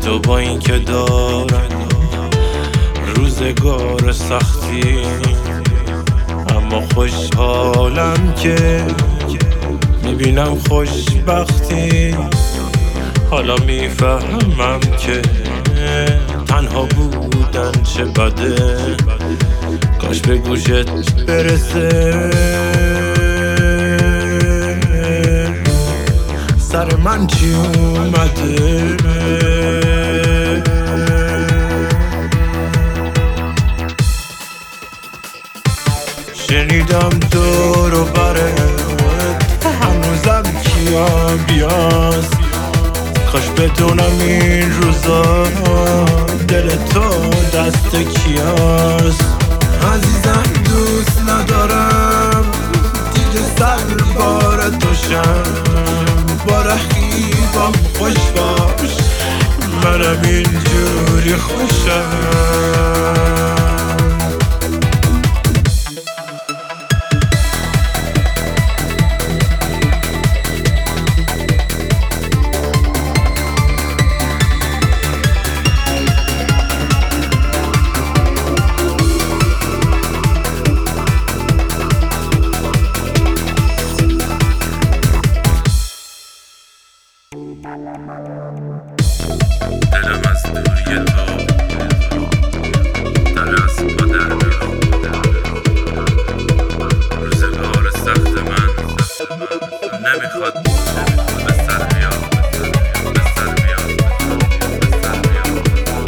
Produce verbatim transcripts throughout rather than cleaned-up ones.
تو با این که دارن روزگار سختی، اما خوشحالم که میبینم خوشبختی. حالا میفهمم که تنها بودن چه بده، کاش به گوشت برسه. سر من چی اومده؟ شنیدم دور و برت هنوزم کیا بیاست، کاش بدونم این روزا دل تو دست کیاست. عزیزم دوست ندارم دیگه سر بار توشم، با رقیبم خوش باش منم اینجوری خوشم. دلم از دوری تو در از پا در میاد، روزگار سخت من نمیخواد به سر بیاد، به سر بیاد، به سر بیاد.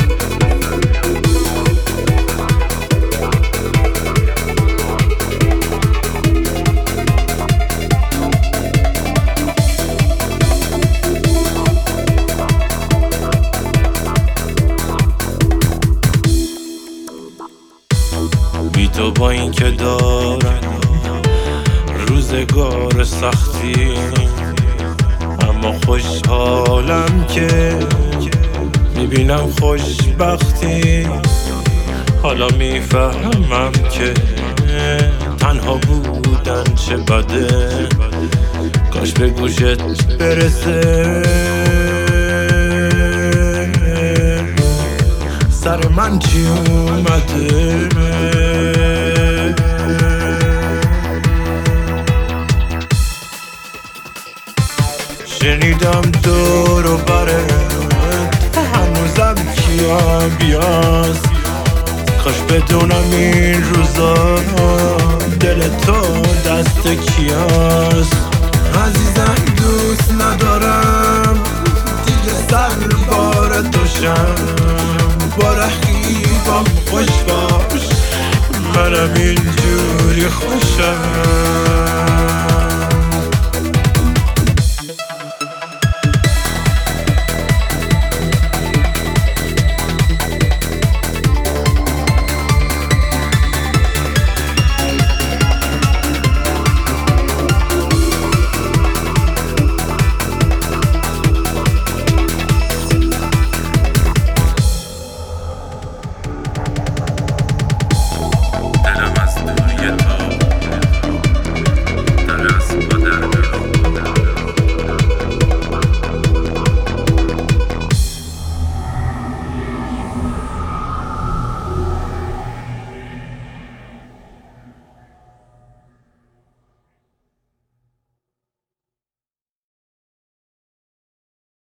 بی تو با این که دارن روزگار سختی، اما خوشحالم که میبینم خوشبختی. حالا میفهمم که تنها بودن چه بده، کاش به گوشت برسه. سر من چی اومده؟ شنیدم دور و برت هنوزم کیا بیاست، کاش بدونم این روزا دل تو دست کیاست. عزیزم دوست ندارم دیگه سر بار توشم، با رقیبم خوش باش منم اینجوری خوشم.